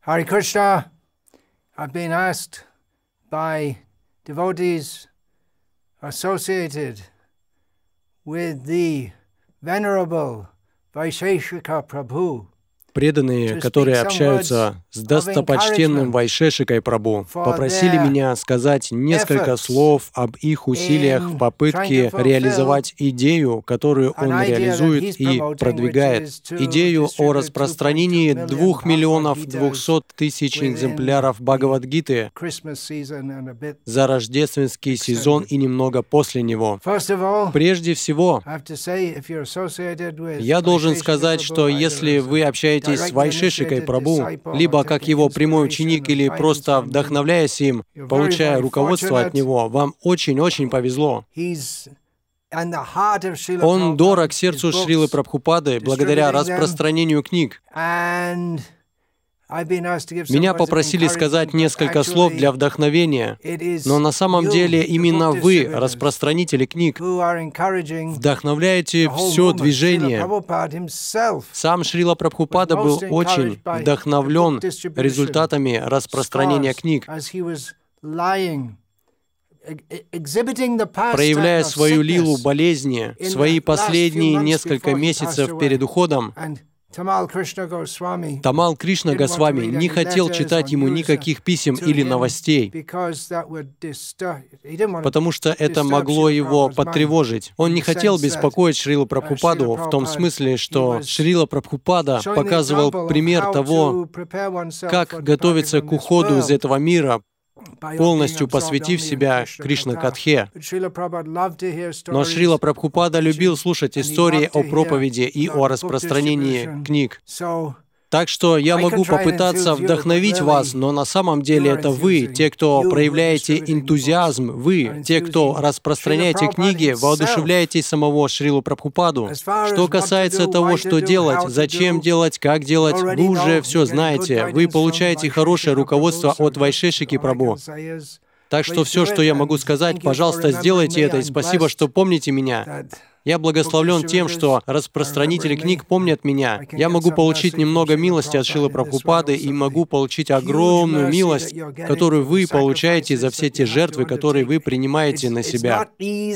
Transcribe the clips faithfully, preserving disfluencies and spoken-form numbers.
Hare Krishna, I've been asked by devotees associated with the Venerable Vaisheshika Prabhu, преданные, которые общаются с достопочтенным Вайшешикой Прабху, попросили меня сказать несколько слов об их усилиях в попытке реализовать идею, которую он реализует и продвигает. Идею о распространении двух миллионов двухсот тысяч экземпляров Бхагавад-гиты за рождественский сезон и немного после него. Прежде всего, я должен сказать, что если вы общаетесь с Вайшешикой Прабху, либо как его прямой ученик, или просто вдохновляясь им, получая руководство от него, вам очень-очень повезло. Он дорог сердцу Шрилы Прабхупады благодаря распространению книг. Меня попросили сказать несколько слов для вдохновения, но на самом деле именно вы, распространители книг, вдохновляете все движение. Сам Шрила Прабхупада был очень вдохновлен результатами распространения книг, проявляя свою лилу болезни свои последние несколько месяцев перед уходом. Тамал Кришна Госвами не хотел читать ему никаких писем или новостей, потому что это могло его потревожить. Он не хотел беспокоить Шрилу Прабхупаду в том смысле, что Шрила Прабхупада показывал пример того, как готовиться к уходу из этого мира, полностью посвятив себя Кришна-катхе. Но Шрила Прабхупада любил слушать истории о проповеди и о распространении книг. Так что я могу попытаться вдохновить вас, но на самом деле это вы, те, кто проявляете энтузиазм, вы, те, кто распространяете книги, воодушевляете самого Шрилу Прабхупаду. Что касается того, что делать, зачем делать, как делать, вы уже все знаете. Вы получаете хорошее руководство от Вайшешики Прабху. Так что все, что я могу сказать, пожалуйста, сделайте это, и спасибо, что помните меня. Я благословлен тем, что распространители книг помнят меня. Я могу получить немного милости от Шрилы Прабхупады и могу получить огромную милость, которую вы получаете за все те жертвы, которые вы принимаете на себя.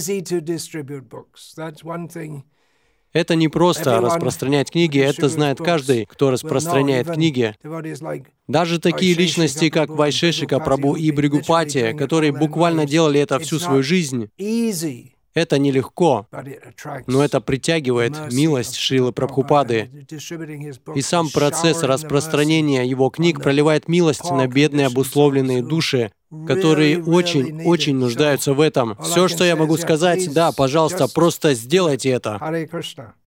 Это не просто распространять книги, это знает каждый, кто распространяет книги. Даже такие личности, как Вайшешика Прабху и Бригупати, которые буквально делали это всю свою жизнь. Это нелегко, но это притягивает милость Шрилы Прабхупады. И сам процесс распространения его книг проливает милость на бедные обусловленные души, которые очень-очень нуждаются в этом. Все, что я могу сказать, да, пожалуйста, просто сделайте это.